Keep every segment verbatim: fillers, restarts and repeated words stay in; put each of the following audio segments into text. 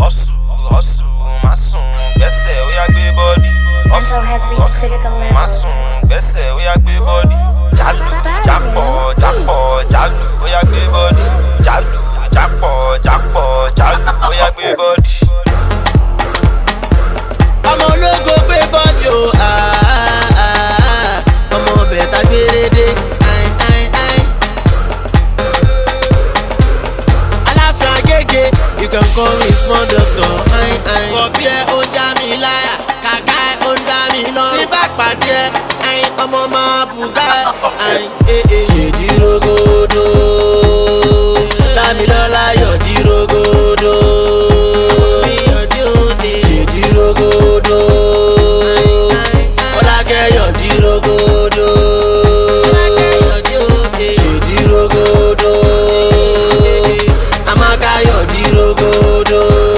hustle, hustle, má sùn gbẹ́sẹ̀ ó yá gbé bọ́dì. Hustle, hustle, má sùn gbẹ́sẹ̀ ó yá gbé bọ́dì. Jálù, jápọ̀, jápọ̀, jálù ó yá gbé bọ́dì. Jálù, jápọ̀, jápọ̀, jálù ó yá gbé bọ́dì. Ọmọ ológo gbé bọ́dì o, ọmọ bẹ̀ta gbérédé. Aláfíà gègé, you can call me small doctor. Bọ̀bí ẹ ó ń já mi láyà, kàkà ẹ ó ń dá mi lọ. Tí bá pàdé ẹ, ọmọ máa bùgá ẹ. Ṣèjì rogodo, Dámilọ́lá yọ̀dí rogodo. Ṣèjì rogodo, Ọlákẹ́ yọ̀dí rogodo. Ṣèjì rogodo, Amaka yọ̀dí rogodo.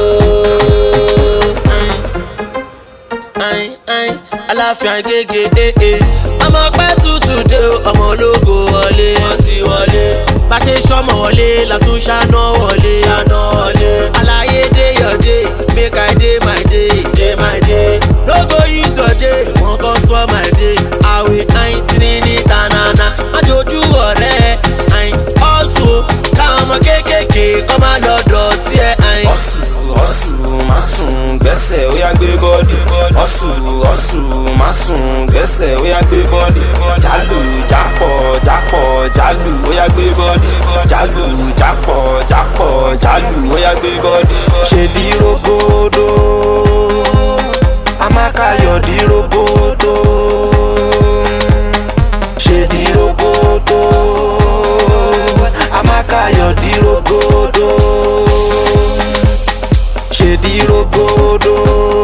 Aláfíà gègé ọmọ pẹ́ tútù dé ọmọ ológo wọlé wọ́n ti wọlé. Bá ṣe sọ́mọ wọlé látún ṣáná wọlé ṣáná wọlé. Aláyé dé your day, make I dey my day, dey my day. No go use your day, wọ́n kọ́ sọ my day. Àwẹ̀ àyìn tí ní tanana, má jojú ọ̀rẹ́ àyìn. Ọ̀sùn káwọn ọmọ kéékèèké kọ́ máa lọ dọ̀tí ẹ̀ àyìn. Hustle, hustle, má sùn gbẹ́sẹ̀ ó yá gbé bọ́dì. Hustle, hustle, má sùn gbẹ́sẹ̀ ó yá gbé bọ́dì. Jálù, jápọ̀, jápọ̀, jálù ó yá gbé bọ́dì. Jálù, jápọ̀, jápọ̀, jálù ó yá gbé bọ́dì. Ṣèdí rogodo, Amaka yọ̀dí rogodo. Ṣèdí rogodo, Amaka yọ̀dí rogodo. Ṣèdí rogodo,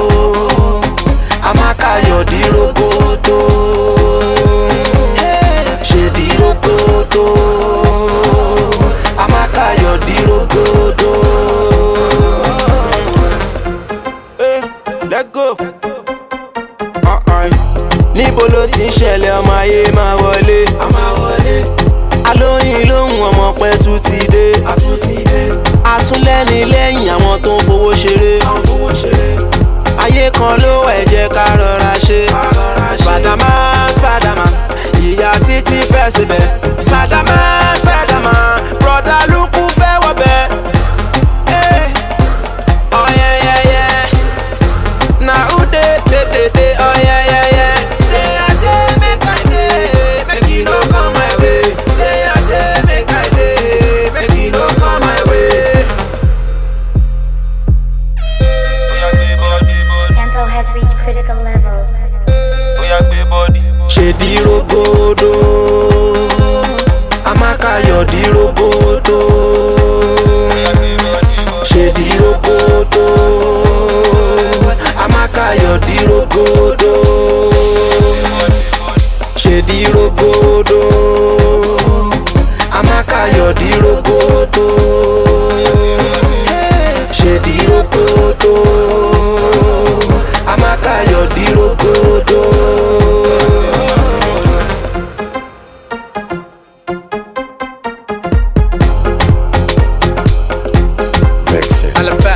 Amaka yọ̀dí rogodo. Ṣèdí rogodo, Amaka yọ̀dí rogodo. Eh, let go. Níbo ló ti ń ṣẹlẹ̀ ọmọ ayé máa wọlé? A máa wọlé. Alóyin lóhùn ọmọ pẹ́ tún ti dé. A tún ti dé. Atúnlẹ́ni lẹ́yìn àwọn tó ń fowó ṣeré. À ń fowó ṣeré. Ayé kan ló wà ẹ jẹ́ ká rọra ṣe. Spiderman, Spiderman, ìyá títí fẹ́ síbẹ̀. Spiderman, Spiderman, broda lukú fẹ́ wọbẹ̀. Oh yeah yeah yeah, na who dey dey dey dey. Oh yeah yeah yeah, say I dey make I dey, make you no come my way. Say I dey make I dey, make you no come my way. Oya gbé bọ́dì bọ́dì. Tempo has reached critical level. Oya gbé bọ́dì. Ṣèdí rogodo, Amaka yọ̀dí rogodo. Ṣèdí rogodo, Amaka yọ̀dí rogodo. Ṣèdí rogodo, Amaka yọ̀dí rogodo. Ṣèdí rogodo, Amaka yọ̀dí rogodo. Mix it.